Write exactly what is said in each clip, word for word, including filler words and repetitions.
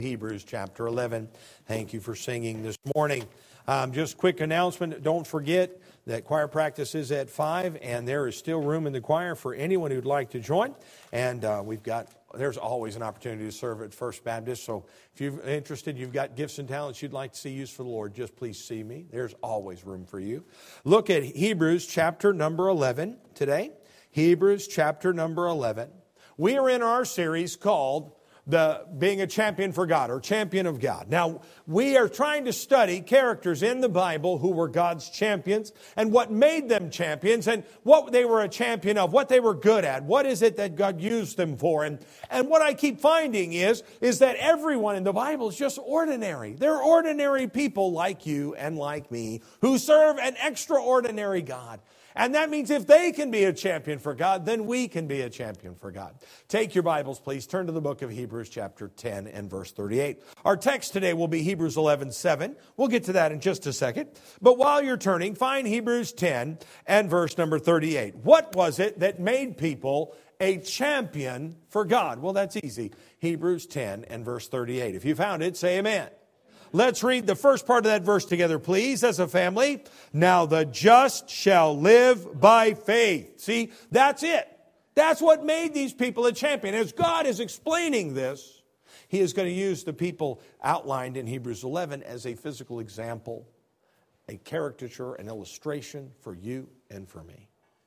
Hebrews chapter eleven. Thank you for singing this morning. Um, just quick announcement. Don't forget that choir practice is at five, and there is still room in the choir for anyone who'd like to join. And uh, we've got, there's always an opportunity to serve at First Baptist. So if you're interested, you've got gifts and talents you'd like to see used for the Lord, just please see me. There's always room for you. Look at Hebrews chapter number eleven today. Hebrews chapter number eleven. We are in our series called the being a champion for God, or champion of God. Now, we are trying to study characters in the Bible who were God's champions and what made them champions and what they were a champion of, what they were good at. What is it that God used them for? And, and what I keep finding is, is that everyone in the Bible is just ordinary. They're ordinary people like you and like me who serve an extraordinary God. And that means if they can be a champion for God, then we can be a champion for God. Take your Bibles, please. Turn to the book of Hebrews chapter ten and verse thirty-eight. Our text today will be Hebrews eleven seven. We'll get to that in just a second. But while you're turning, find Hebrews ten and verse number thirty-eight. What was it that made people a champion for God? Well, that's easy. Hebrews ten and verse thirty-eight. If you found it, say amen. Let's read the first part of that verse together, please, as a family. Now the just shall live by faith. See, that's it. That's what made these people a champion. As God is explaining this, He is going to use the people outlined in Hebrews eleven as a physical example, a caricature, an illustration for you and for me.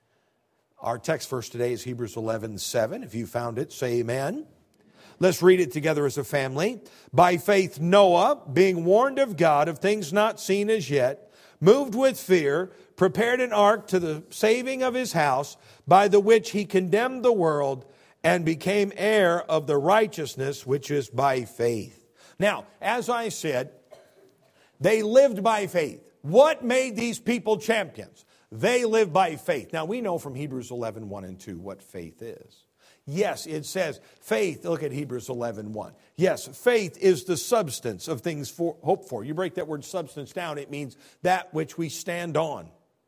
Our text verse today is Hebrews eleven seven. If you found it, say amen. Let's read it together as a family. By faith Noah, being warned of God of things not seen as yet, moved with fear, prepared an ark to the saving of his house, by the which he condemned the world and became heir of the righteousness which is by faith. Now, as I said, they lived by faith. What made these people champions? They lived by faith. Now, we know from Hebrews eleven one and two what faith is. Yes, it says faith. Look at Hebrews eleven one. Yes, faith is the substance of things for, hoped for. You break that word substance down, it means that which we stand on.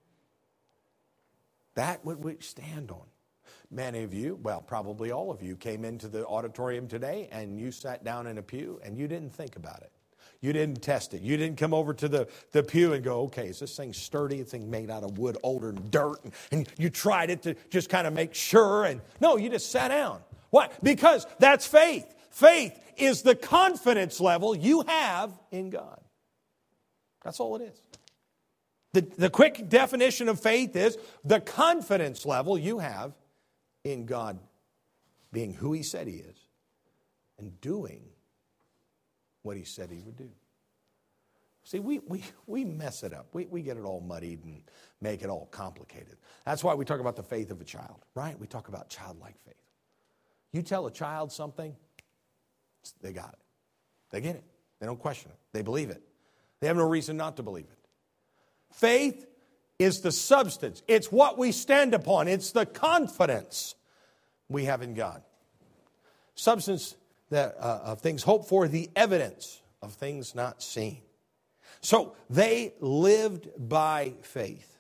That which we stand on. Many of you, well, probably all of you, came into the auditorium today and you sat down in a pew and you didn't think about it. You didn't test it. You didn't come over to the, the pew and go, okay, is this thing sturdy? This thing made out of wood older than dirt. And, and you tried it to just kind of make sure. And no, you just sat down. Why? Because that's faith. Faith is the confidence level you have in God. That's all it is. The, the quick definition of faith is the confidence level you have in God being who He said He is and doing what He said He would do. See, we we we mess it up. We we get it all muddied and make it all complicated. That's why we talk about the faith of a child, right? We talk about childlike faith. You tell a child something, they got it. They get it. They don't question it. They believe it. They have no reason not to believe it. Faith is the substance. It's what we stand upon. It's the confidence we have in God. Substance that, uh, of things hoped for, the evidence of things not seen. So they lived by faith.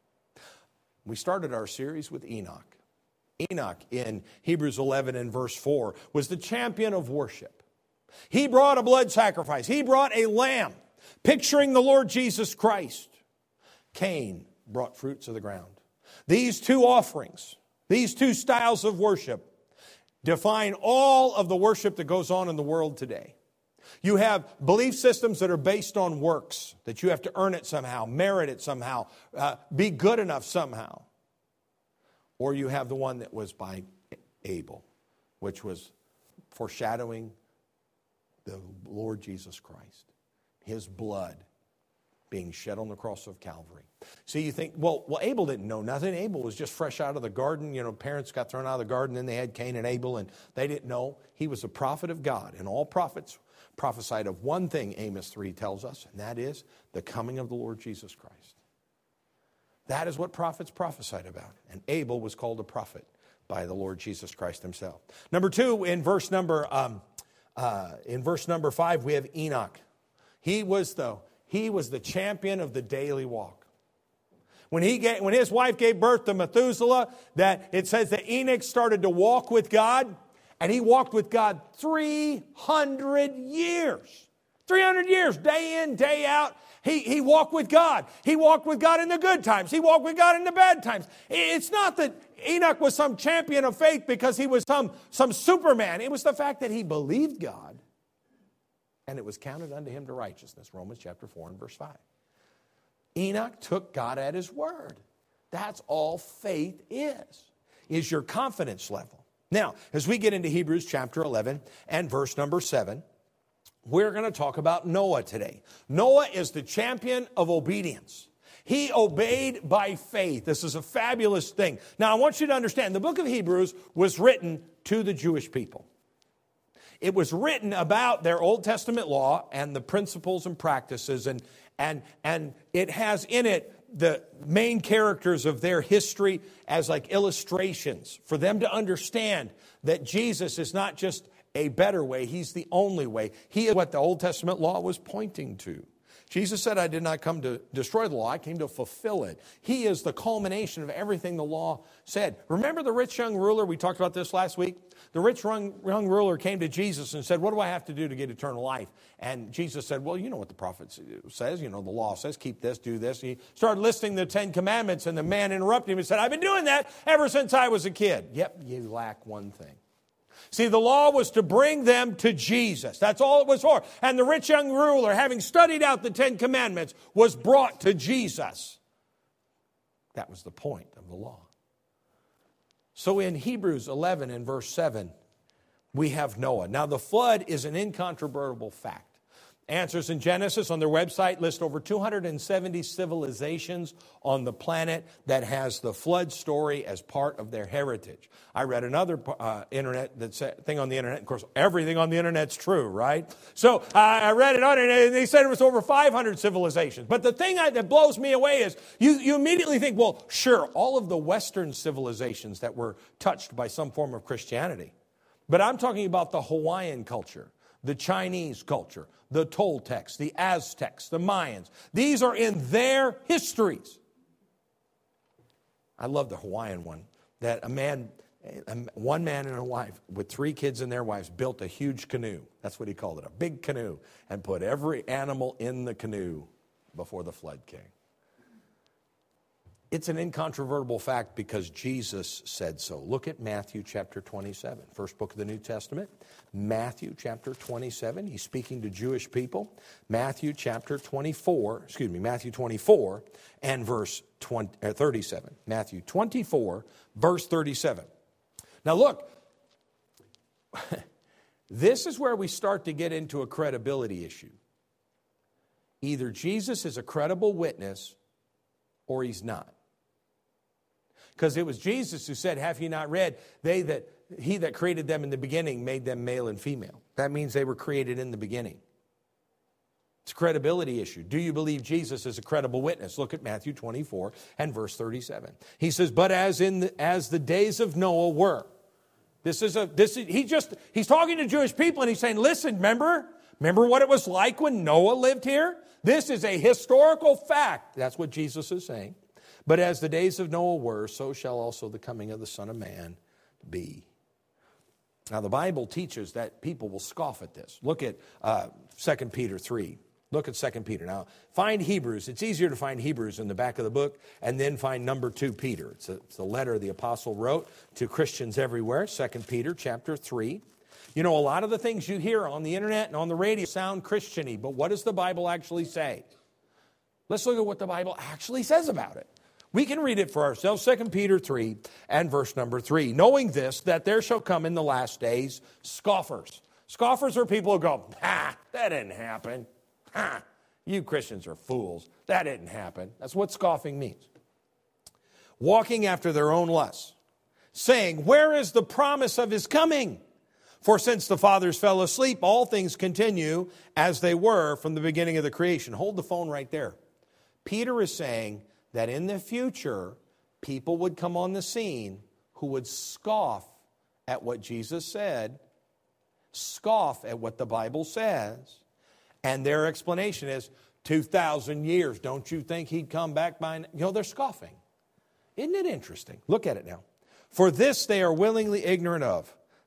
We started our series with Enoch. Enoch in Hebrews eleven and verse four was the champion of worship. He brought a blood sacrifice. He brought a lamb, picturing the Lord Jesus Christ. Cain brought fruits of the ground. These two offerings, these two styles of worship, define all of the worship that goes on in the world today. You have belief systems that are based on works, that you have to earn it somehow, merit it somehow, uh, be good enough somehow. Or you have the one that was by Abel, which was foreshadowing the Lord Jesus Christ, His blood being shed on the cross of Calvary. See, you think, well, well, Abel didn't know nothing. Abel was just fresh out of the garden. You know, parents got thrown out of the garden, and they had Cain and Abel, and they didn't know. He was a prophet of God, and all prophets prophesied of one thing, Amos three tells us, and that is the coming of the Lord Jesus Christ. That is what prophets prophesied about, and Abel was called a prophet by the Lord Jesus Christ Himself. Number two, in verse number um, uh, in verse number five, we have Enoch. He was the He was the champion of the daily walk. When he gave, when his wife gave birth to Methuselah, that it says that Enoch started to walk with God, And he walked with God three hundred years. three hundred years, day in, day out. He, he walked with God. He walked with God in the good times. He walked with God in the bad times. It's not that Enoch was some champion of faith because he was some, some Superman. It was the fact that he believed God, and it was counted unto him to righteousness. Romans chapter four and verse five. Enoch took God at his word. That's all faith is, is your confidence level. Now, as we get into Hebrews chapter eleven and verse number seven, we're going to talk about Noah today. Noah is the champion of obedience. He obeyed by faith. This is a fabulous thing. Now, I want you to understand, the book of Hebrews was written to the Jewish people. It was written about their Old Testament law and the principles and practices, and, and, and it has in it the main characters of their history as like illustrations for them to understand that Jesus is not just a better way, he's the only way. He is what the Old Testament law was pointing to. Jesus said, I did not come to destroy the law, I came to fulfill it. He is the culmination of everything the law said. Remember the rich young ruler? We talked about this last week. The rich young, young ruler came to Jesus and said, what do I have to do to get eternal life? And Jesus said, well, you know what the prophet says. You know, the law says, keep this, do this. And he started listing the Ten Commandments, and the man interrupted him and said, I've been doing that ever since I was a kid. Yep, you lack one thing. See, the law was to bring them to Jesus. That's all it was for. And the rich young ruler, having studied out the Ten Commandments, was brought to Jesus. That was the point of the law. So in Hebrews eleven and verse seven, we have Noah. Now the flood is an incontrovertible fact. Answers in Genesis on their website list over two hundred seventy civilizations on the planet that has the flood story as part of their heritage. I read another uh, internet that said, thing on the internet. Of course, everything on the internet's true, right? So uh, I read it on it, and they said it was over five hundred civilizations. But the thing I, that blows me away is you, you immediately think, well, sure, all of the Western civilizations that were touched by some form of Christianity. But I'm talking about the Hawaiian culture, the Chinese culture, the Toltecs, the Aztecs, the Mayans. These are in their histories. I love the Hawaiian one, that a man, one man and a wife with three kids and their wives built a huge canoe. That's what he called it, a big canoe, and put every animal in the canoe before the flood came. It's an incontrovertible fact because Jesus said so. Look at Matthew chapter twenty-seven, first book of the New Testament. Matthew chapter twenty-seven, he's speaking to Jewish people. Matthew chapter twenty-four, excuse me, Matthew twenty-four and verse twenty, uh, thirty-seven. Matthew twenty-four, verse thirty-seven. Now look, this is where we start to get into a credibility issue. Either Jesus is a credible witness or he's not. Because it was Jesus who said, have you not read, they that he that created them in the beginning made them male and female. That means they were created in the beginning. It's a credibility issue. Do you believe Jesus is a credible witness? Look at Matthew twenty-four and verse thirty-seven. He says, but as in the, as the days of Noah were. This is a this is, he just he's talking to Jewish people and he's saying, listen, remember? Remember what it was like when Noah lived here? This is a historical fact. That's what Jesus is saying. But as the days of Noah were, so shall also the coming of the Son of Man be. Now, the Bible teaches that people will scoff at this. Look at uh, Second Peter three. Look at Second Peter. Now, find Hebrews. It's easier to find Hebrews in the back of the book, and then find number two Peter. It's a, it's a letter the apostle wrote to Christians everywhere. Second Peter chapter three. You know, a lot of the things you hear on the internet and on the radio sound Christian-y, but what does the Bible actually say? Let's look at what the Bible actually says about it. We can read it for ourselves, Second Peter three and verse number three. Knowing this, that there shall come in the last days scoffers. Scoffers are people who go, ha, that didn't happen. Ha, you Christians are fools. That didn't happen. That's what scoffing means. Walking after their own lusts, saying, where is the promise of his coming? For since the fathers fell asleep, all things continue as they were from the beginning of the creation. Hold the phone right there. Peter is saying that in the future, people would come on the scene who would scoff at what Jesus said, scoff at what the Bible says, and their explanation is, two thousand years, don't you think he'd come back by now? You know, they're scoffing. Isn't it interesting? Look at it now. For this they are willingly ignorant of,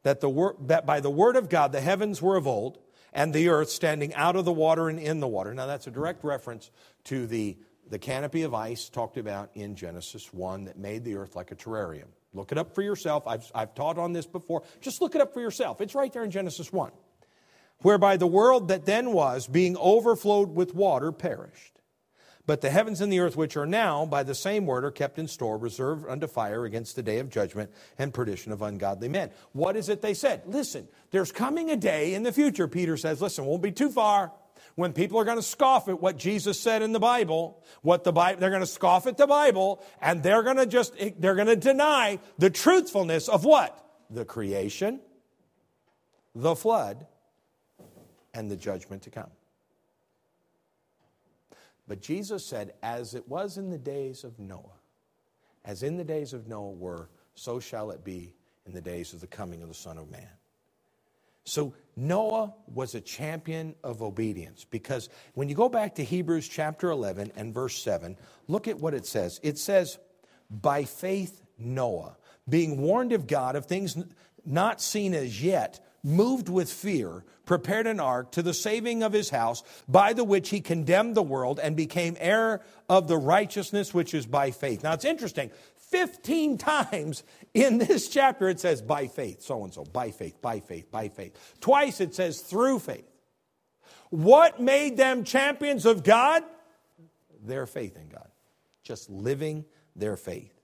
that, the wor- that by the word of God the heavens were of old, and the earth standing out of the water and in the water. Now that's a direct reference to the, the canopy of ice talked about in Genesis one that made the earth like a terrarium. Look it up for yourself. I've, I've taught on this before. Just look it up for yourself. It's right there in Genesis one. Whereby the world that then was, being overflowed with water, perished. But the heavens and the earth which are now, by the same word, are kept in store, reserved unto fire against the day of judgment and perdition of ungodly men. What is it they said? Listen, there's coming a day in the future, Peter says, listen, won't be too far, when people are going to scoff at what Jesus said in the Bible, what the Bible, they're going to scoff at the Bible, and they're going to just, they're going to deny the truthfulness of what? The creation, the flood, and the judgment to come. But Jesus said, as it was in the days of Noah, as in the days of Noah were, so shall it be in the days of the coming of the Son of Man. So Noah was a champion of obedience, because when you go back to Hebrews chapter eleven and verse seven, look at what it says. It says, by faith Noah, being warned of God of things not seen as yet, moved with fear, prepared an ark to the saving of his house, by the which he condemned the world and became heir of the righteousness which is by faith. Now it's interesting. fifteen times in this chapter it says by faith, so-and-so, by faith, by faith, by faith. Twice it says through faith. What made them champions of God? Their faith in God. Just living their faith.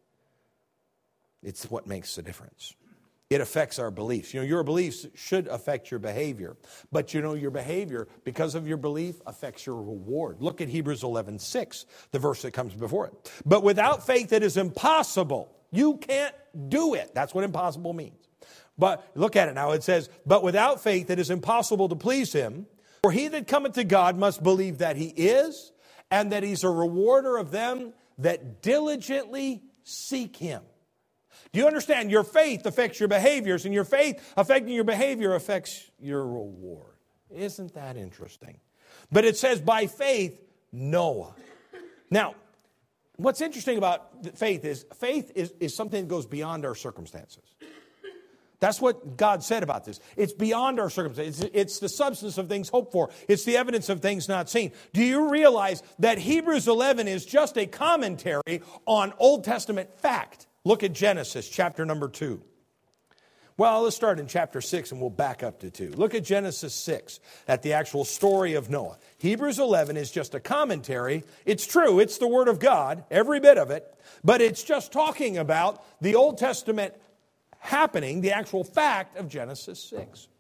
It's what makes the difference. It affects our beliefs. You know, your beliefs should affect your behavior. But you know, your behavior, because of your belief, affects your reward. Look at Hebrews eleven six, the verse that comes before it. But without faith it is impossible. You can't do it. That's what impossible means. But look at it now. It says, but without faith it is impossible to please him. For he that cometh to God must believe that he is, and that he's a rewarder of them that diligently seek him. Do you understand? Your faith affects your behaviors, and your faith affecting your behavior affects your reward. Isn't that interesting? But it says by faith, Noah. Now, what's interesting about faith is faith is, is something that goes beyond our circumstances. That's what God said about this. It's beyond our circumstances. It's, it's the substance of things hoped for. It's the evidence of things not seen. Do you realize that Hebrews eleven is just a commentary on Old Testament fact? Look at Genesis chapter number two. Well, let's start in chapter six and we'll back up to two. Look at Genesis six, at the actual story of Noah. Hebrews eleven is just a commentary. It's true, it's the Word of God, every bit of it, but it's just talking about the Old Testament happening, the actual fact of Genesis six.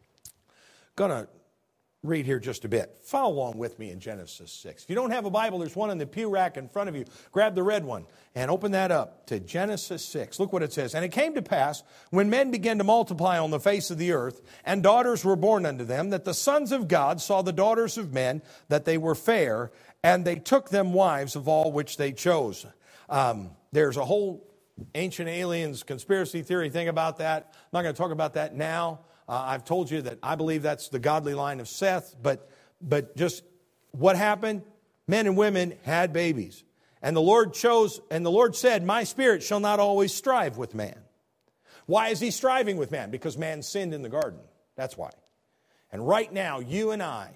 Going to read here just a bit. Follow along with me in Genesis six. If you don't have a Bible, there's one in the pew rack in front of you. Grab the red one and open that up to Genesis six. Look what it says. And it came to pass, when men began to multiply on the face of the earth, and daughters were born unto them, that the sons of God saw the daughters of men, that they were fair, and they took them wives of all which they chose. Um, there's a whole ancient aliens conspiracy theory thing about that. I'm not going to talk about that now. Uh, I've told you that I believe that's the godly line of Seth, but but just what happened? Men and women had babies. And the Lord chose, and the Lord said, my spirit shall not always strive with man. Why is he striving with man? Because man sinned in the garden. That's why. And right now, you and I,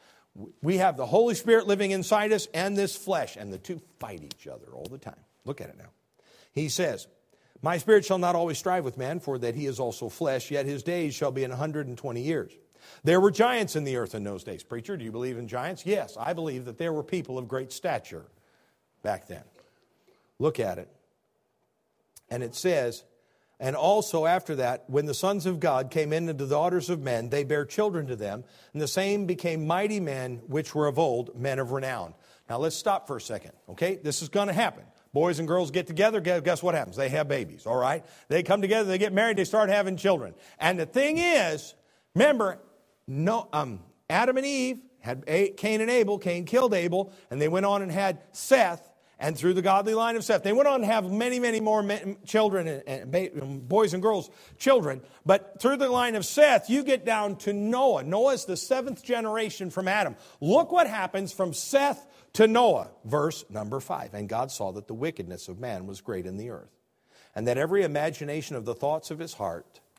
we have the Holy Spirit living inside us and this flesh, and the two fight each other all the time. Look at it now. He says, my spirit shall not always strive with man, for that he is also flesh, yet his days shall be an hundred and twenty years. There were giants in the earth in those days. Preacher, do you believe in giants? Yes, I believe that there were people of great stature back then. Look at it. And it says, and also after that, when the sons of God came in unto the daughters of men, they bare children to them, and the same became mighty men, which were of old, men of renown. Now let's stop for a second, okay? This is going to happen. Boys and girls get together, guess what happens? They have babies, all right? They come together, they get married, they start having children. And the thing is, remember, no, um, Adam and Eve had Cain and Abel. Cain killed Abel, and they went on and had Seth, and through the godly line of Seth, they went on to have many, many more men, children, and, and boys and girls, children. But through the line of Seth, you get down to Noah. Noah is the seventh generation from Adam. Look what happens from Seth to Noah, verse number five. And God saw that the wickedness of man was great in the earth, and that every imagination of the thoughts of his heart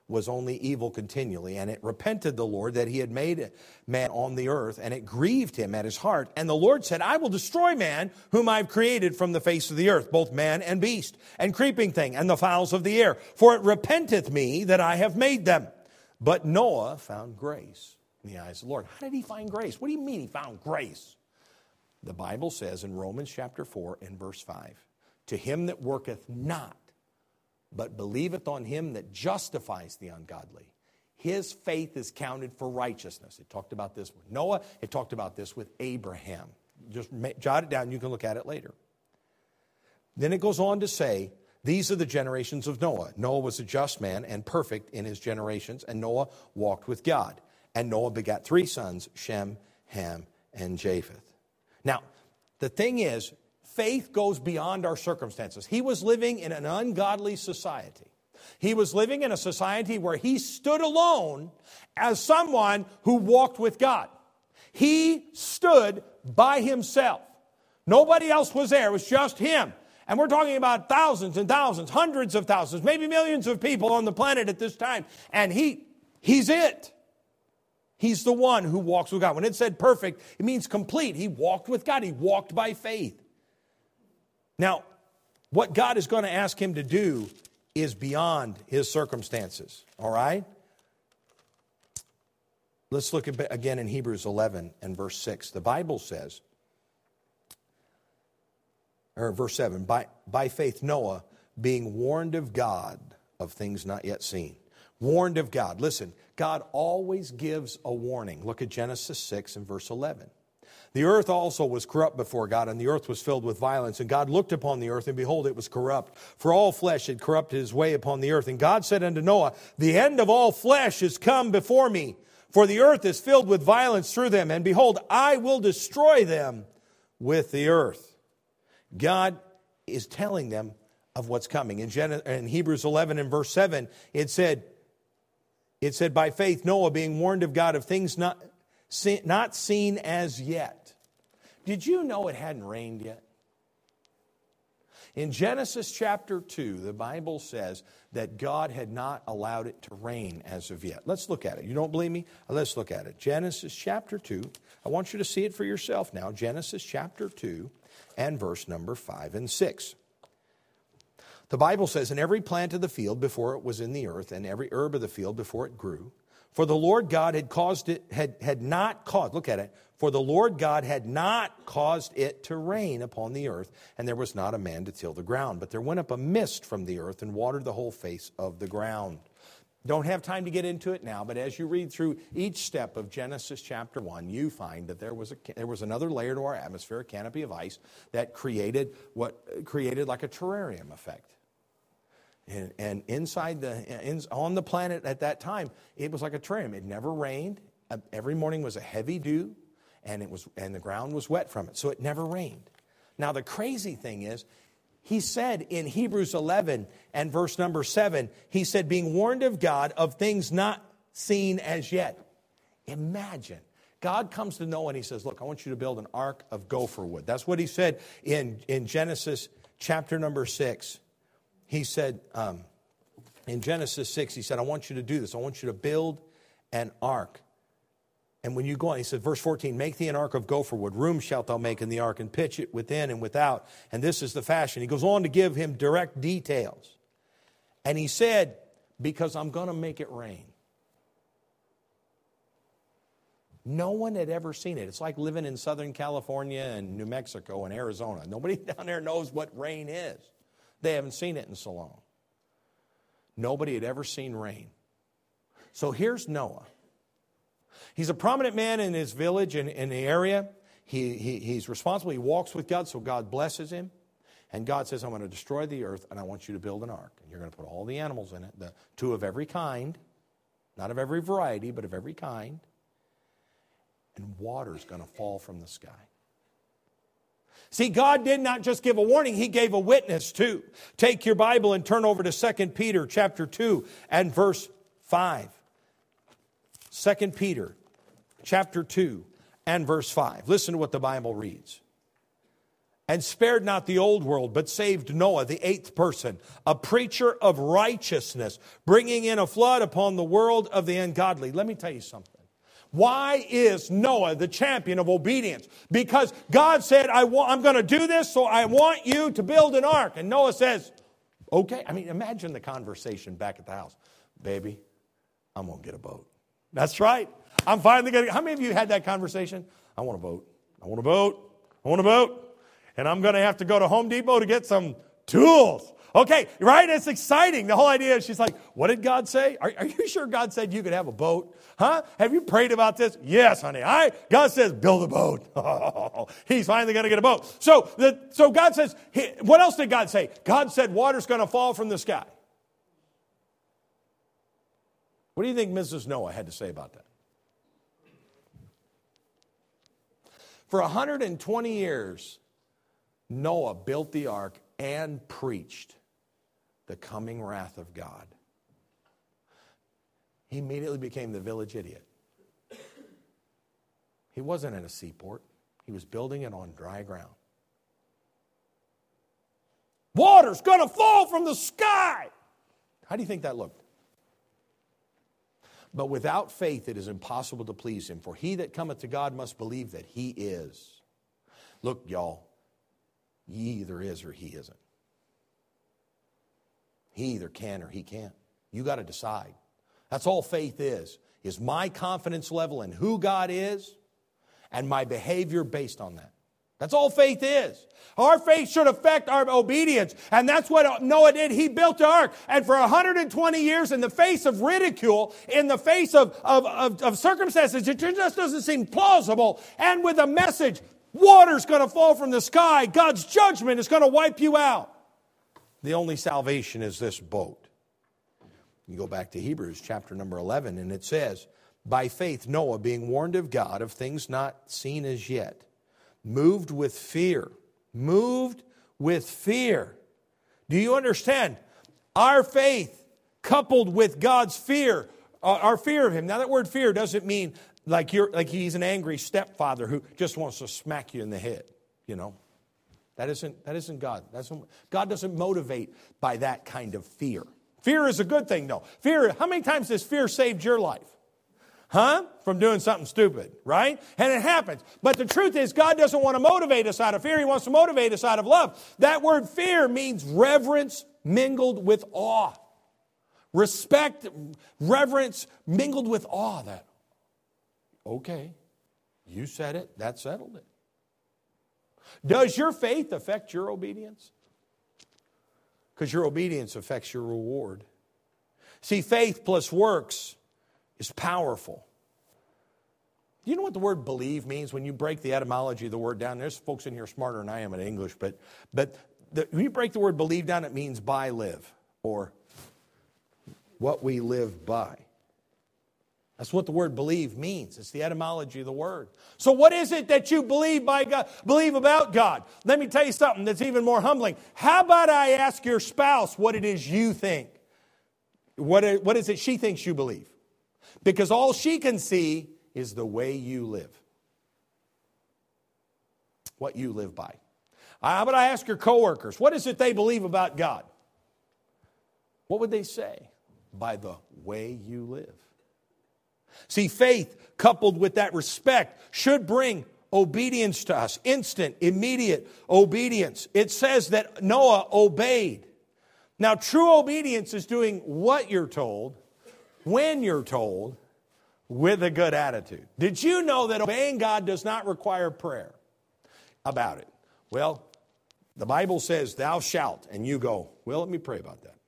was only evil continually. And it repented the Lord that he had made man on the earth, and it grieved him at his heart. And the Lord said, I will destroy man whom I've created from the face of the earth, both man and beast, and creeping thing, and the fowls of the air. For it repenteth me that I have made them. But Noah found grace in the eyes of the Lord. How did he find grace? What do you mean he found grace? The Bible says in Romans chapter four and verse five, to him that worketh not, but believeth on him that justifies the ungodly, his faith is counted for righteousness. It talked about this with Noah. It talked about this with Abraham. Just jot it down. You can look at it later. Then it goes on to say, these are the generations of Noah. Noah was a just man and perfect in his generations, and Noah walked with God. And Noah begat three sons, Shem, Ham, and Japheth. Now, the thing is, faith goes beyond our circumstances. He was living in an ungodly society. He was living in a society where he stood alone as someone who walked with God. He stood by himself. Nobody else was there. It was just him. And we're talking about thousands and thousands, hundreds of thousands, maybe millions of people on the planet at this time. And he, he's it. He's the one who walks with God. When it said perfect, it means complete. He walked with God. He walked by faith. Now, what God is going to ask him to do is beyond his circumstances, all right? Let's look at, again in Hebrews eleven and verse six. The Bible says, or verse seven, by, by faith Noah, being warned of God of things not yet seen. Warned of God. Listen, God always gives a warning. Look at Genesis six and verse eleven. The earth also was corrupt before God, and the earth was filled with violence. And God looked upon the earth, and behold, it was corrupt. For all flesh had corrupted his way upon the earth. And God said unto Noah, the end of all flesh is come before me, for the earth is filled with violence through them. And behold, I will destroy them with the earth. God is telling them of what's coming. In, Gen- in Hebrews eleven and verse seven, it said, it said, by faith Noah, being warned of God of things not not seen as yet. Did you know it hadn't rained yet? In Genesis chapter two, the Bible says that God had not allowed it to rain as of yet. Let's look at it. You don't believe me? Let's look at it. Genesis chapter two. I want you to see it for yourself now. Genesis chapter two and verse number five and six. The Bible says, and every plant of the field before it was in the earth, and every herb of the field before it grew, for the Lord God had caused it, had, had not caused, look at it, for the Lord God had not caused it to rain upon the earth, and there was not a man to till the ground. But there went up a mist from the earth and watered the whole face of the ground. Don't have time to get into it now, but as you read through each step of Genesis chapter one, you find that there was a there was another layer to our atmosphere, a canopy of ice, that created what created like a terrarium effect. And, and inside the in, on the planet at that time, it was like a terrarium. It never rained. Every morning was a heavy dew, and it was and the ground was wet from it, so it never rained. Now the crazy thing is, he said in Hebrews eleven and verse number seven, he said, being warned of God of things not seen as yet. Imagine. God comes to Noah and he says, look, I want you to build an ark of gopher wood. That's what he said in, in Genesis chapter number six. He said, um, in Genesis six, he said, I want you to do this. I want you to build an ark. And when you go on, he said, verse fourteen, make thee an ark of gopher wood. Room shalt thou make in the ark, and pitch it within and without. And this is the fashion. He goes on to give him direct details. And he said, because I'm going to make it rain. No one had ever seen it. It's like living in Southern California and New Mexico and Arizona. Nobody down there knows what rain is. They haven't seen it in so long. Nobody had ever seen rain. So here's Noah. He's a prominent man in his village and in the area. He, he, he's responsible. He walks with God, so God blesses him. And God says, I'm going to destroy the earth, and I want you to build an ark. And you're going to put all the animals in it, the two of every kind, not of every variety, but of every kind. And water's going to fall from the sky. See, God did not just give a warning, He gave a witness too. Take your Bible and turn over to Second Peter chapter two and verse five. Second Peter chapter two and verse five. Listen to what the Bible reads. and spared not the old world, but saved Noah, the eighth person, a preacher of righteousness, bringing in a flood upon the world of the ungodly. Let me tell you something. Why is Noah the champion of obedience? Because God said, I want, I'm going to do this, so I want you to build an ark. And Noah says, okay. I mean, imagine the conversation back at the house. Baby, I'm going to get a boat. That's right. I'm finally going to. How many of you had that conversation? I want a boat. I want a boat. I want a boat. And I'm going to have to go to Home Depot to get some tools. Okay, right? It's exciting. The whole idea is she's like, what did God say? Are, are you sure God said you could have a boat? Huh? Have you prayed about this? Yes, honey. I God says, build a boat. Oh, he's finally going to get a boat. So, the, so God says, he, what else did God say? God said water's going to fall from the sky. What do you think Missus Noah had to say about that? For one hundred twenty years, Noah built the ark and preached the coming wrath of God. He immediately became the village idiot. He wasn't in a seaport. He was building it on dry ground. Water's going to fall from the sky. How do you think that looked? But without faith it is impossible to please him. For he that cometh to God must believe that he is. Look, y'all, he either is or he isn't. He either can or he can't. You got to decide. That's all faith is. Is my confidence level in who God is and my behavior based on that. That's all faith is. Our faith should affect our obedience. And that's what Noah did. He built the ark. And for one hundred twenty years, in the face of ridicule, in the face of, of, of, of circumstances, it just doesn't seem plausible. And with a message, water's going to fall from the sky. God's judgment is going to wipe you out. The only salvation is this boat. You go back to Hebrews chapter number eleven, and it says, by faith Noah, being warned of God of things not seen as yet, moved with fear. Moved with fear. Do you understand? Our faith coupled with God's fear, uh, our fear of Him. Now that word fear doesn't mean like you're like He's an angry stepfather who just wants to smack you in the head. You know, that isn't that isn't God. That's, God doesn't motivate by that kind of fear. Fear is a good thing, though. Fear. How many times has fear saved your life? Huh? From doing something stupid, right? And it happens. But the truth is, God doesn't want to motivate us out of fear. He wants to motivate us out of love. That word fear means reverence mingled with awe. Respect, reverence mingled with awe. That, okay, you said it, that settled it. Does your faith affect your obedience? Because your obedience affects your reward. See, faith plus works is powerful. Do you know what the word believe means? When you break the etymology of the word down, there's folks in here smarter than I am in English, but, but the, when you break the word believe down, it means by live, or what we live by. That's what the word believe means. It's the etymology of the word. So what is it that you believe by God, believe about God? Let me tell you something that's even more humbling. How about I ask your spouse what it is you think? What, it, what is it she thinks you believe? Because all she can see is the way you live. What you live by. How about I ask your coworkers, what is it they believe about God? What would they say? By the way you live. See, faith coupled with that respect should bring obedience to us. Instant, immediate obedience. It says that Noah obeyed. Now, true obedience is doing what you're told, when you're told, with a good attitude. Did you know that obeying God does not require prayer about it? Well, the Bible says, thou shalt, and you go, well, let me pray about that.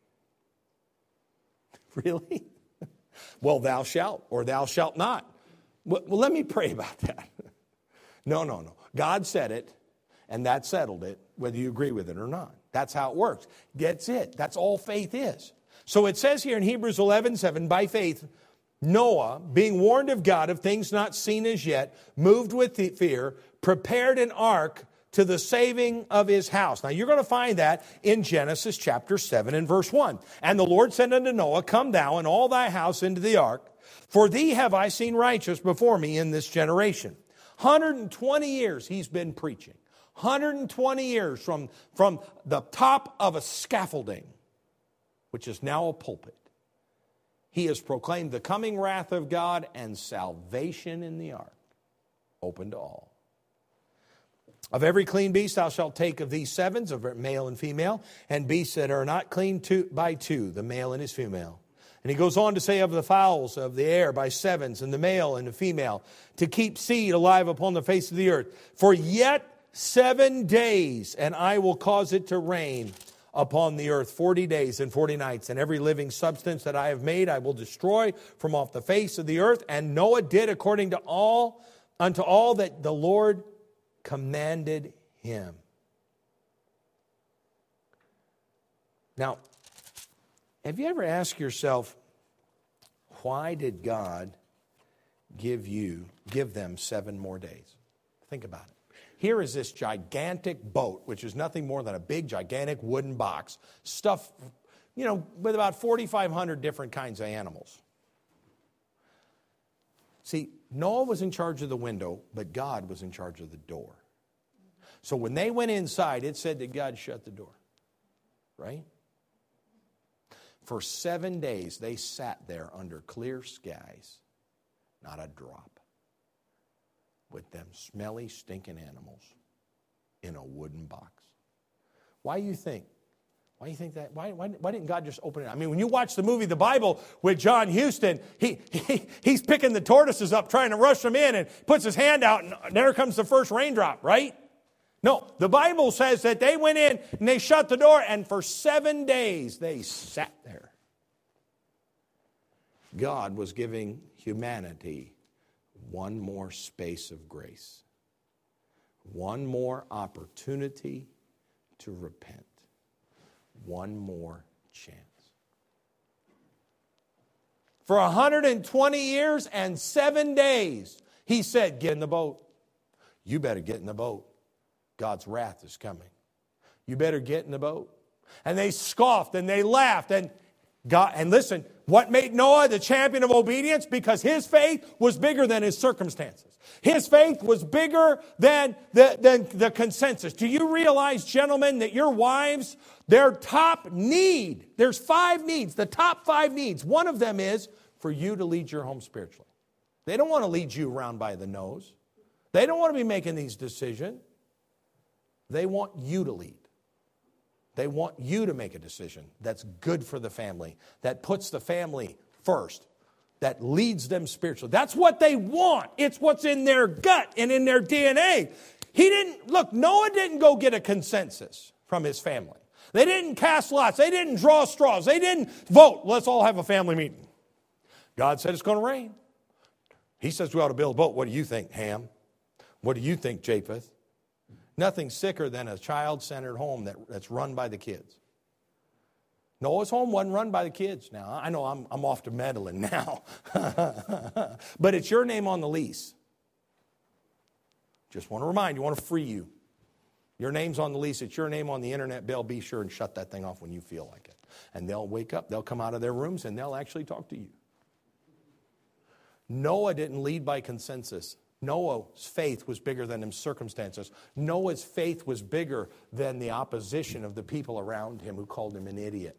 Really? Well, thou shalt, or thou shalt not. Well, let me pray about that. No, no, no. God said it, and that settled it, whether you agree with it or not. That's how it works. That's it. That's all faith is. So it says here in Hebrews eleven seven, by faith, Noah, being warned of God of things not seen as yet, moved with fear, prepared an ark to the saving of his house. Now you're going to find that in Genesis chapter seven and verse one. And the Lord said unto Noah, come thou and all thy house into the ark, for thee have I seen righteous before me in this generation. one hundred twenty years he's been preaching. one one hundred twenty years from, from the top of a scaffolding, which is now a pulpit. He has proclaimed the coming wrath of God and salvation in the ark, open to all. Of every clean beast thou shalt take of these sevens, of male and female, and beasts that are not clean two, by two, the male and his female. And he goes on to say of the fowls of the air by sevens, and the male and the female, to keep seed alive upon the face of the earth. For yet seven days, and I will cause it to rain upon the earth forty days and forty nights, and every living substance that I have made I will destroy from off the face of the earth. And Noah did according to all unto all that the Lord commanded him. Now, have you ever asked yourself, why did God give you, give them seven more days? Think about it. Here is this gigantic boat, which is nothing more than a big, gigantic wooden box, stuffed, you know, with about forty-five hundred different kinds of animals. See, Noah was in charge of the window, but God was in charge of the door. So when they went inside, it said that God shut the door, right? For seven days, they sat there under clear skies, not a drop, with them smelly, stinking animals in a wooden box. Why do you think? Why do you think that? Why, why, why didn't God just open it? I mean, when you watch the movie The Bible with John Huston, he, he he's picking the tortoises up, trying to rush them in, and puts his hand out, and there comes the first raindrop, right? No, the Bible says that they went in and they shut the door, and for seven days they sat there. God was giving humanity one more space of grace, one more opportunity to repent, one more chance. For one hundred twenty years and seven days, he said, get in the boat. You better get in the boat. God's wrath is coming. You better get in the boat. And they scoffed and they laughed. And God, and listen, what made Noah the champion of obedience? Because his faith was bigger than his circumstances. His faith was bigger than the, than the consensus. Do you realize, gentlemen, that your wives, their top need, there's five needs, the top five needs. One of them is for you to lead your home spiritually. They don't want to lead you around by the nose. They don't want to be making these decisions. They want you to lead. They want you to make a decision that's good for the family, that puts the family first, that leads them spiritually. That's what they want. It's what's in their gut and in their D N A. He didn't, look, Noah didn't go get a consensus from his family. They didn't cast lots. They didn't draw straws. They didn't vote. Let's all have a family meeting. God said it's going to rain. He says we ought to build a boat. What do you think, Ham? What do you think, Japheth? Nothing sicker than a child-centered home that, that's run by the kids. Noah's home wasn't run by the kids. Now, I know I'm, I'm off to meddling now. But it's your name on the lease. Just want to remind you, want to free you. Your name's on the lease. It's your name on the internet bill. Be sure and shut that thing off when you feel like it. And they'll wake up. They'll come out of their rooms and they'll actually talk to you. Noah didn't lead by consensus. Noah's faith was bigger than his circumstances. Noah's faith was bigger than the opposition of the people around him who called him an idiot.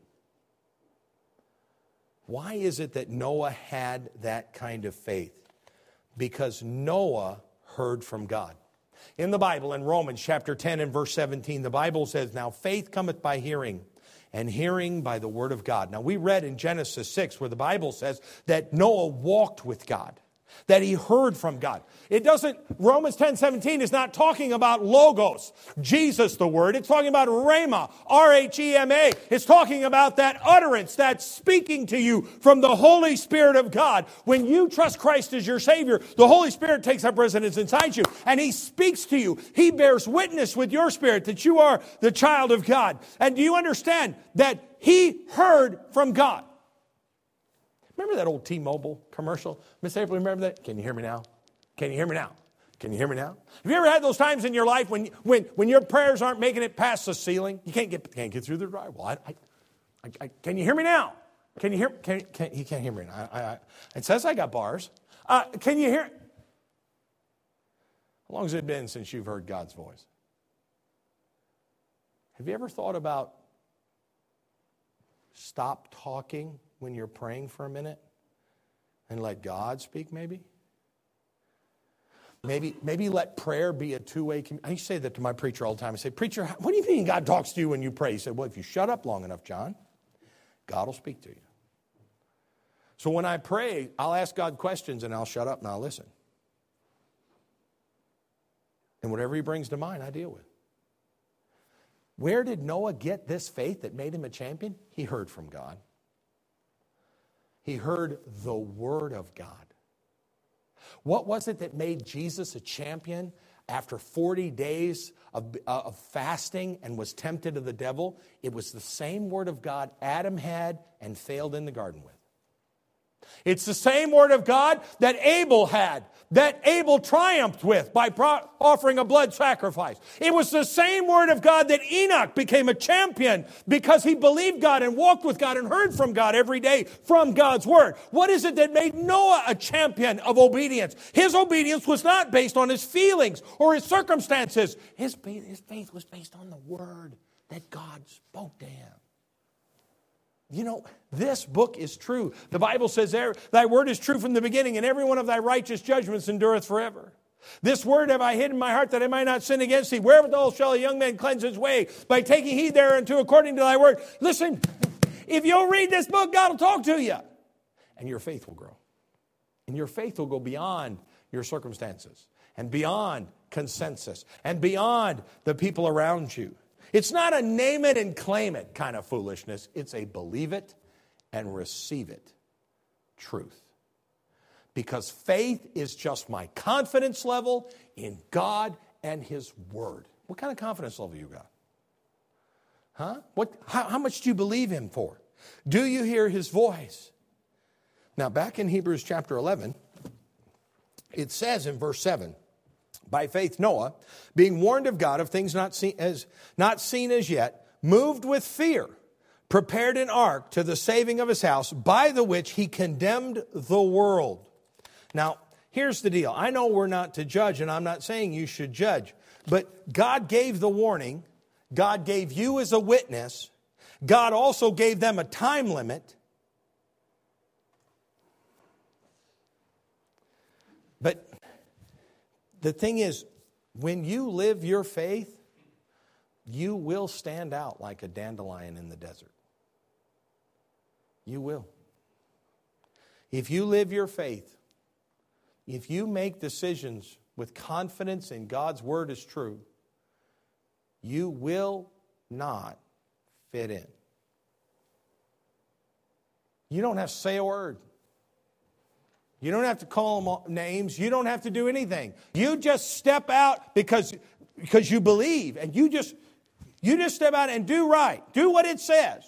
Why is it that Noah had that kind of faith? Because Noah heard from God. In the Bible, in Romans chapter ten and verse seventeen, the Bible says, now faith cometh by hearing, and hearing by the word of God. Now we read in Genesis six where the Bible says that Noah walked with God, that he heard from God. It doesn't, Romans ten seventeen is not talking about logos, Jesus the word. It's talking about rhema, R H E M A. It's talking about that utterance, that speaking to you from the Holy Spirit of God. When you trust Christ as your Savior, the Holy Spirit takes up residence inside you and He speaks to you. He bears witness with your spirit that you are the child of God. And do you understand that He heard from God? Remember that old T-Mobile commercial? Miss April, remember that? Can you hear me now? Can you hear me now? Can you hear me now? Have you ever had those times in your life when when, when your prayers aren't making it past the ceiling? You can't get can't get through the drywall. I, I, I, I, can you hear me now? Can you hear? Can, can, he can't hear me now. I, I, it says I got bars. Uh, can you hear? How long has it been since you've heard God's voice? Have you ever thought about stop talking when you're praying for a minute and let God speak maybe? Maybe, maybe let prayer be a two-way communication. I used to say that to my preacher all the time. I say, preacher, what do you mean God talks to you when you pray? He said, well, if you shut up long enough, John, God will speak to you. So when I pray, I'll ask God questions and I'll shut up and I'll listen. And whatever he brings to mind, I deal with. Where did Noah get this faith that made him a champion? He heard from God. He heard the word of God. What was it that made Jesus a champion after forty days of, uh, of fasting and was tempted of the devil? It was the same word of God Adam had and failed in the garden with. It's the same word of God that Abel had, that Abel triumphed with by pro- offering a blood sacrifice. It was the same word of God that Enoch became a champion because he believed God and walked with God and heard from God every day from God's word. What is it that made Noah a champion of obedience? His obedience was not based on his feelings or his circumstances. His, his faith was based on the word that God spoke to him. You know, this book is true. The Bible says, thy word is true from the beginning, and every one of thy righteous judgments endureth forever. This word have I hid in my heart that I might not sin against thee. Wherewithal shall a young man cleanse his way? By taking heed thereunto according to thy word. Listen, if you'll read this book, God will talk to you. And your faith will grow. And your faith will go beyond your circumstances and beyond consensus and beyond the people around you. It's not a name it and claim it kind of foolishness. It's a believe it and receive it truth. Because faith is just my confidence level in God and his word. What kind of confidence level you got? Huh? What, how, how much do you believe him for? Do you hear his voice? Now, back in Hebrews chapter eleven, it says in verse seven, by faith Noah, being warned of God of things not seen as, not seen as yet, moved with fear, prepared an ark to the saving of his house, by the which he condemned the world. Now, here's the deal. I know we're not to judge, and I'm not saying you should judge, but God gave the warning. God gave you as a witness. God also gave them a time limit. But the thing is, when you live your faith, you will stand out like a dandelion in the desert. You will. If you live your faith, if you make decisions with confidence in God's word is true, you will not fit in. You don't have to say a word. You don't have to call them names. You don't have to do anything. You just step out because, because you believe. And you just, you just step out and do right. Do what it says.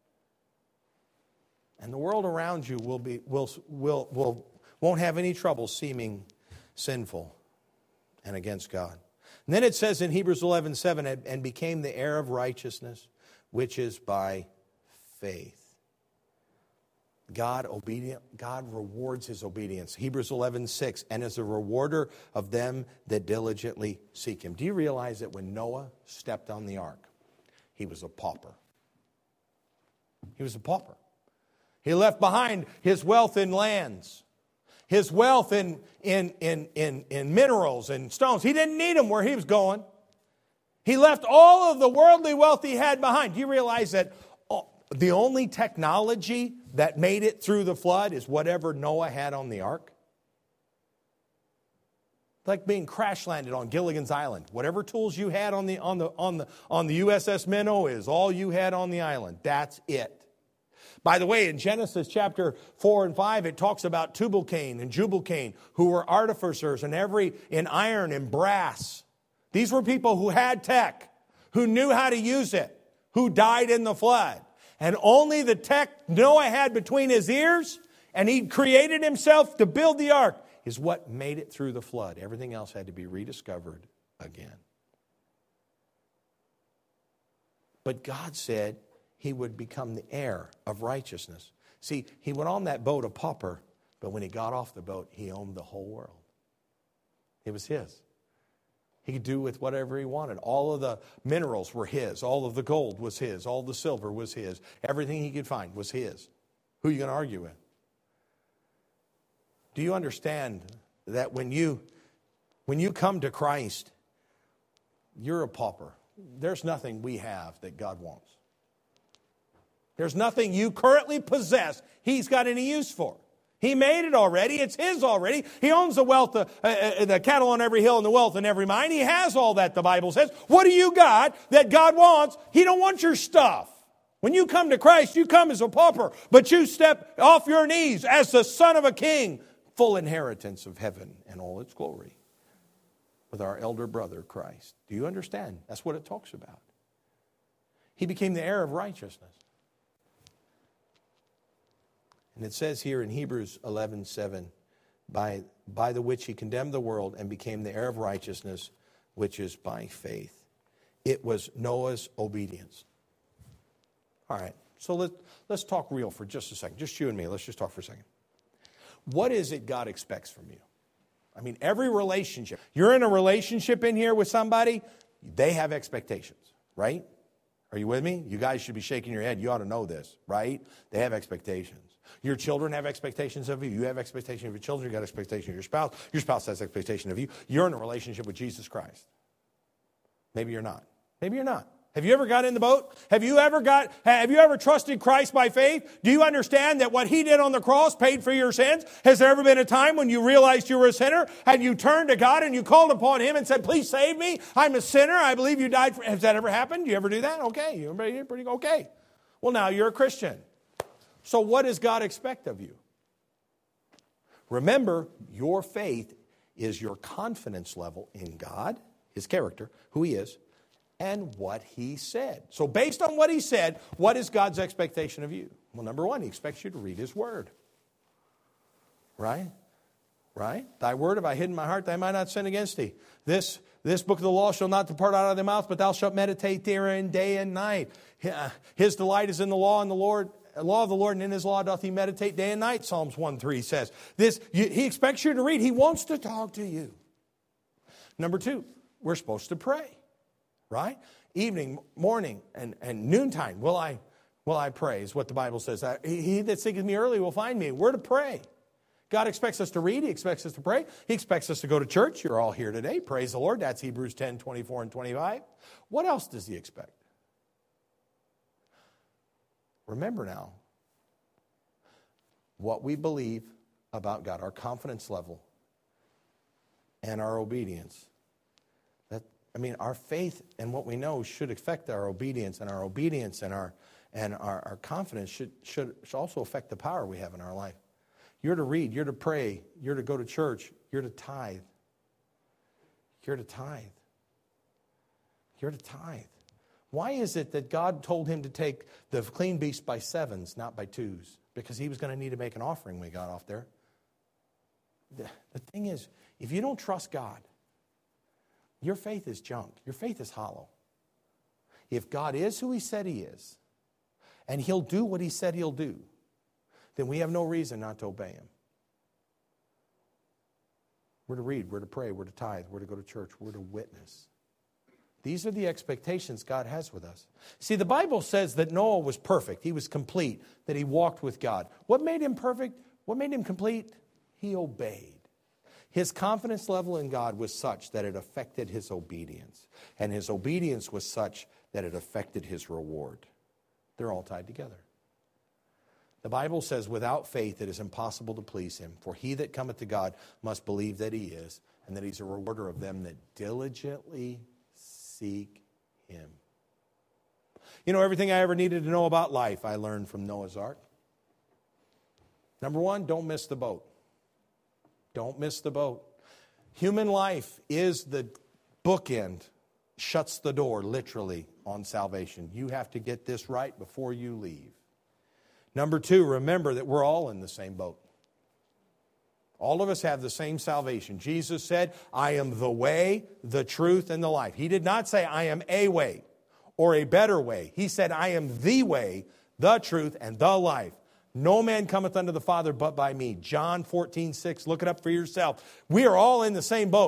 And the world around you will be, will, will, will, won't have any trouble seeming sinful and against God. And then it says in Hebrews eleven seven, and became the heir of righteousness, which is by faith. God obedient, God rewards his obedience. Hebrews eleven six, and is a rewarder of them that diligently seek him. Do you realize that when Noah stepped on the ark, he was a pauper? He was a pauper. He left behind his wealth in lands, his wealth in, in, in, in, in minerals and stones. He didn't need them where he was going. He left all of the worldly wealth he had behind. Do you realize that the only technology that made it through the flood is whatever Noah had on the ark? Like being crash landed on Gilligan's Island. Whatever tools you had on the on the on the on the U S S Minnow is all you had on the island. That's it. By the way, in Genesis chapter four and five, it talks about Tubal-Cain and Jubal-Cain, who were artificers in every in iron and brass. These were people who had tech, who knew how to use it, who died in the flood. And only the tech Noah had between his ears, and he created himself to build the ark, is what made it through the flood. Everything else had to be rediscovered again. But God said he would become the heir of righteousness. See, he went on that boat a pauper, but when he got off the boat, he owned the whole world. It was his. He could do with whatever he wanted. All of the minerals were his. All of the gold was his. All the silver was his. Everything he could find was his. Who are you going to argue with? Do you understand that when you, when you come to Christ, you're a pauper? There's nothing we have that God wants. There's nothing you currently possess He's got any use for. He made it already. It's His already. He owns the wealth, uh, uh, the cattle on every hill and the wealth in every mine. He has all that, the Bible says. What do you got that God wants? He don't want your stuff. When you come to Christ, you come as a pauper, but you step off your knees as the son of a king, full inheritance of heaven and all its glory with our elder brother, Christ. Do you understand? That's what it talks about. He became the heir of righteousness. And it says here in Hebrews eleven seven, by, by the which he condemned the world and became the heir of righteousness, which is by faith. It was Noah's obedience. All right, so let, let's talk real for just a second. Just you and me, let's just talk for a second. What is it God expects from you? I mean, every relationship. You're in a relationship in here with somebody, they have expectations, right? Are you with me? You guys should be shaking your head. You ought to know this, right? They have expectations. Your children have expectations of you. You have expectations of your children. You got expectations of your spouse. Your spouse has expectation of you. You're in a relationship with Jesus Christ. Maybe you're not. Maybe you're not. Have you ever got in the boat? Have you ever got, have you ever trusted Christ by faith? Do you understand that what He did on the cross paid for your sins? Has there ever been a time when you realized you were a sinner and you turned to God and you called upon Him and said, please save me? I'm a sinner. I believe you died for, has that ever happened? Do you ever do that? Okay. You're pretty okay. Well, now you're a Christian. So what does God expect of you? Remember, your faith is your confidence level in God, His character, who He is, and what He said. So based on what He said, what is God's expectation of you? Well, number one, He expects you to read His Word. Right? Right? Thy word have I hid in my heart that I might not sin against Thee. This, this book of the law shall not depart out of thy mouth, but thou shalt meditate therein day and night. His delight is in the law, and the Lord... The law of the Lord, and in His law doth He meditate day and night, Psalms one three says. This, you, He expects you to read. He wants to talk to you. Number two, we're supposed to pray, right? Evening, morning, and, and noontime will I, will I pray, is what the Bible says. He, he that seeketh me early will find me. We're to pray. God expects us to read. He expects us to pray. He expects us to go to church. You're all here today. Praise the Lord. That's Hebrews ten, twenty-four and twenty-five. What else does He expect? Remember now, what we believe about God, our confidence level, and our obedience. That I mean, our faith and what we know should affect our obedience, and our obedience and our and our, our confidence should, should should also affect the power we have in our life. You're to read, you're to pray, you're to go to church, you're to tithe. You're to tithe. You're to tithe. Why is it that God told him to take the clean beast by sevens, not by twos? Because he was going to need to make an offering when he got off there. The, the thing is, if you don't trust God, your faith is junk. Your faith is hollow. If God is who He said He is, and He'll do what He said He'll do, then we have no reason not to obey Him. We're to read, we're to pray, we're to tithe, we're to go to church, we're to witness. These are the expectations God has with us. See, the Bible says that Noah was perfect. He was complete, that he walked with God. What made him perfect? What made him complete? He obeyed. His confidence level in God was such that it affected his obedience. And his obedience was such that it affected his reward. They're all tied together. The Bible says, without faith it is impossible to please Him. For he that cometh to God must believe that He is, and that He's a rewarder of them that diligently seek Him. You know, everything I ever needed to know about life, I learned from Noah's Ark. Number one, don't miss the boat. Don't miss the boat. Human life is the bookend, shuts the door, literally, on salvation. You have to get this right before you leave. Number two, remember that we're all in the same boat. All of us have the same salvation. Jesus said, I am the way, the truth, and the life. He did not say, I am a way or a better way. He said, I am the way, the truth, and the life. No man cometh unto the Father but by me. John fourteen six. Look it up for yourself. We are all in the same boat.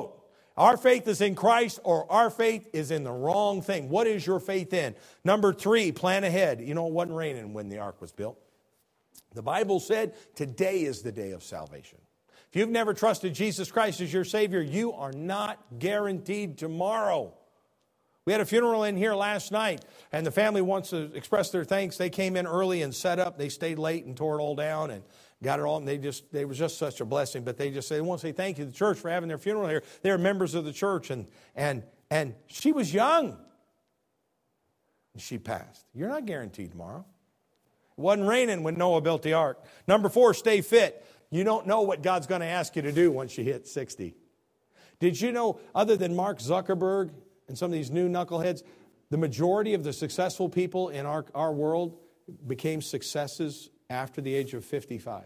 Our faith is in Christ, or our faith is in the wrong thing. What is your faith in? Number three, plan ahead. You know, it wasn't raining when the ark was built. The Bible said today is the day of salvation. If you've never trusted Jesus Christ as your Savior, you are not guaranteed tomorrow. We had a funeral in here last night, and the family wants to express their thanks. They came in early and set up. They stayed late and tore it all down and got it all. And they just, they was just such a blessing. But they just say, they want to say thank you to the church for having their funeral here. They're members of the church, and and and she was young. And she passed. You're not guaranteed tomorrow. It wasn't raining when Noah built the ark. Number four, stay fit. You don't know what God's going to ask you to do once you hit sixty. Did you know, other than Mark Zuckerberg and some of these new knuckleheads, the majority of the successful people in our, our world became successes after the age of fifty-five?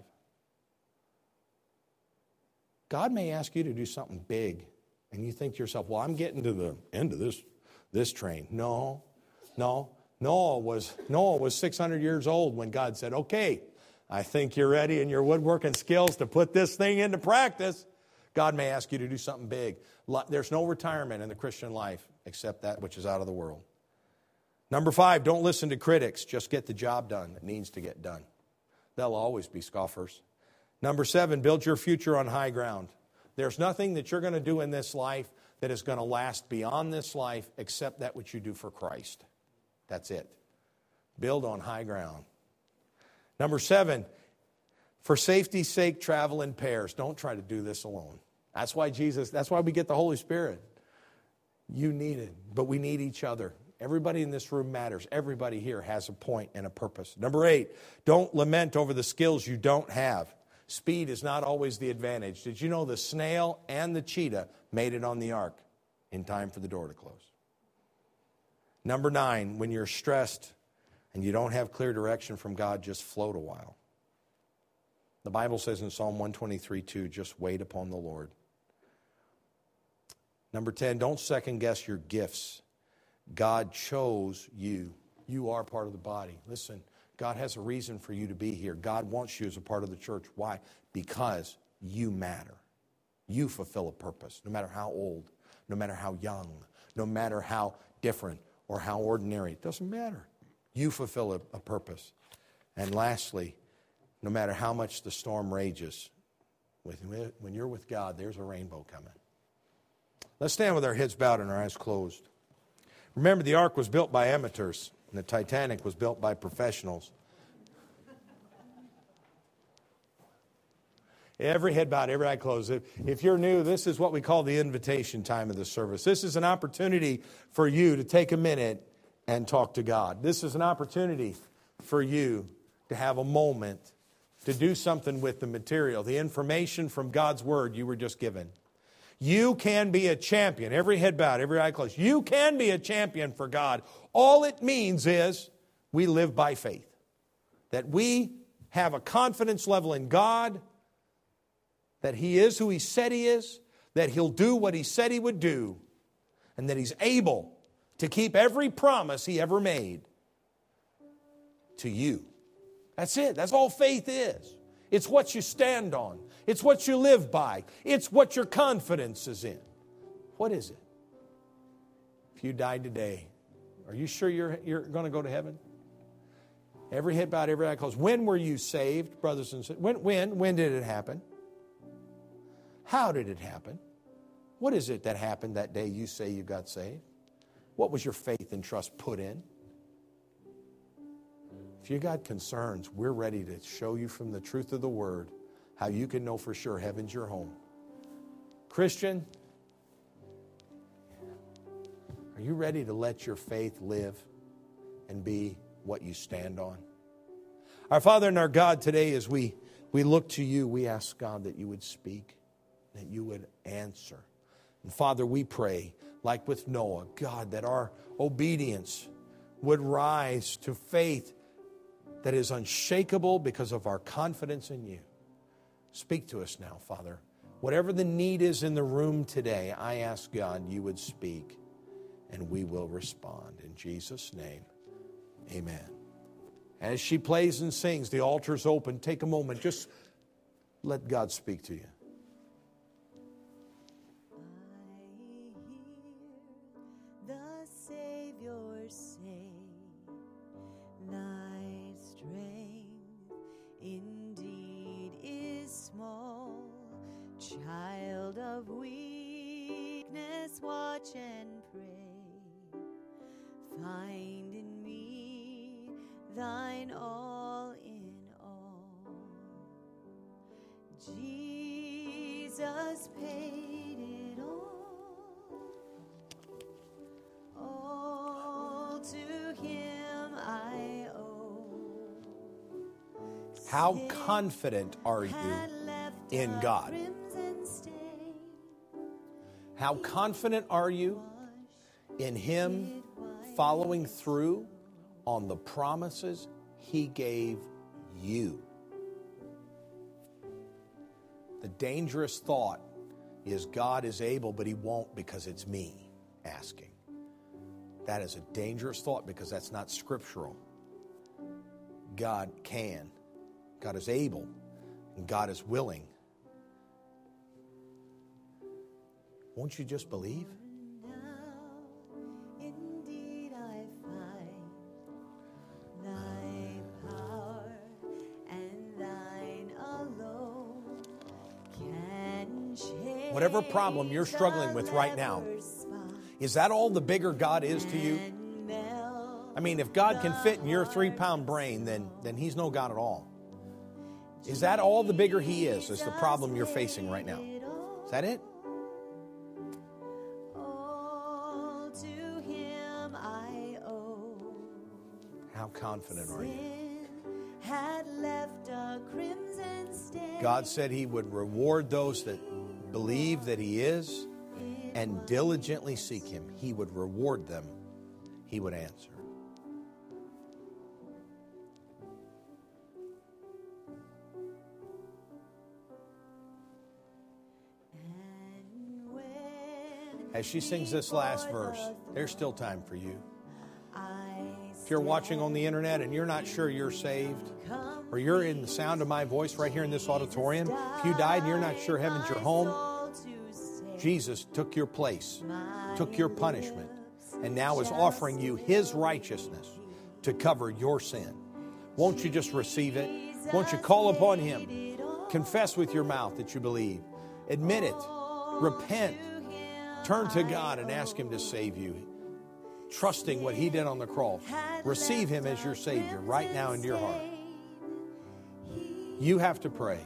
God may ask you to do something big, and you think to yourself, well, I'm getting to the end of this, this train. No, no. Noah was, Noah was six hundred years old when God said, okay, I think you're ready in your woodworking skills to put this thing into practice. God may ask you to do something big. There's no retirement in the Christian life except that which is out of the world. Number five, don't listen to critics. Just get the job done that needs to get done. There'll always be scoffers. Number seven, build your future on high ground. There's nothing that you're going to do in this life that is going to last beyond this life except that which you do for Christ. That's it. Build on high ground. Number seven, for safety's sake, travel in pairs. Don't try to do this alone. That's why Jesus, that's why we get the Holy Spirit. You need it, but we need each other. Everybody in this room matters. Everybody here has a point and a purpose. Number eight, don't lament over the skills you don't have. Speed is not always the advantage. Did you know the snail and the cheetah made it on the ark in time for the door to close? Number nine, when you're stressed and you don't have clear direction from God, just float a while. The Bible says in Psalm one twenty-three two, just wait upon the Lord. Number ten, don't second guess your gifts. God chose you. You are part of the body. Listen, God has a reason for you to be here. God wants you as a part of the church. Why? Because you matter. You fulfill a purpose, no matter how old, no matter how young, no matter how different or how ordinary. It doesn't matter. You fulfill a, a purpose. And lastly, no matter how much the storm rages, with, when you're with God, there's a rainbow coming. Let's stand with our heads bowed and our eyes closed. Remember, the ark was built by amateurs, and the Titanic was built by professionals. Every head bowed, every eye closed. If, if you're new, this is what we call the invitation time of the service. This is an opportunity for you to take a minute and talk to God. This is an opportunity for you to have a moment to do something with the material, the information from God's Word you were just given. You can be a champion. Every head bowed, every eye closed. You can be a champion for God. All it means is we live by faith. That we have a confidence level in God, that He is who He said He is, that He'll do what He said He would do, and that He's able to keep every promise He ever made to you. That's it. That's all faith is. It's what you stand on. It's what you live by. It's what your confidence is in. What is it? If you died today, are you sure you're, you're going to go to heaven? Every head bowed, every eye closed. When were you saved, brothers and sisters? When, when, when did it happen? How did it happen? What is it that happened that day you say you got saved? What was your faith and trust put in? If you got concerns, we're ready to show you from the truth of the Word how you can know for sure heaven's your home. Christian, are you ready to let your faith live and be what you stand on? Our Father and our God, today as we, we look to you, we ask God that you would speak, that you would answer. And Father, we pray, like with Noah, God, that our obedience would rise to faith that is unshakable because of our confidence in you. Speak to us now, Father. Whatever the need is in the room today, I ask God you would speak and we will respond. In Jesus' name, amen. As she plays and sings, the altar's open. Take a moment. Just let God speak to you. watch and pray. Find in me thine all in all. Jesus paid it all. All to him I owe. How confident are you in God? How confident are you in him following through on the promises he gave you? The dangerous thought is God is able, but he won't because it's me asking. That is a dangerous thought because that's not scriptural. God can. God is able. And God is willing. Won't you just believe? Indeed I find thy power and thine alone can change. Whatever problem you're struggling with right now, is that all the bigger God is to you? I mean, if God can fit in your three-pound brain, then, then he's no God at all. Is that all the bigger he is, is the problem you're facing right now? Is that it? All to him I owe. How confident are you? Had left a crimson stain. God said he would reward those that believe that he is and diligently seek him. He would reward them. He would answer. As she sings this last verse, there's still time for you. If you're watching on the internet and you're not sure you're saved, or you're in the sound of my voice right here in this auditorium, if you died and you're not sure heaven's your home, Jesus took your place, took your punishment, and now is offering you his righteousness to cover your sin. Won't you just receive it? Won't you call upon him? Confess with your mouth that you believe. Admit it. Repent. Turn to God and ask him to save you, trusting what he did on the cross. Receive him as your Savior right now into your heart. You have to pray.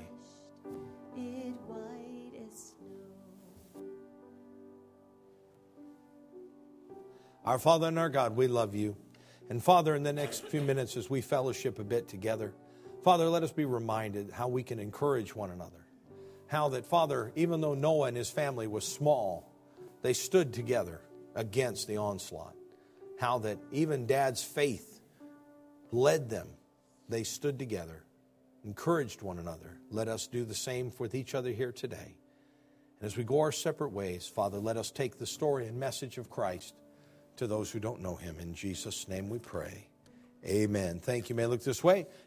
Our Father and our God, we love you. And Father, in the next few minutes as we fellowship a bit together, Father, let us be reminded how we can encourage one another. How that, Father, even though Noah and his family was small, they stood together against the onslaught. How that even Dad's faith led them. They stood together, encouraged one another. Let us do the same with each other here today. And as we go our separate ways, Father, let us take the story and message of Christ to those who don't know him. In Jesus' name we pray. Amen. Thank you. May I look this way.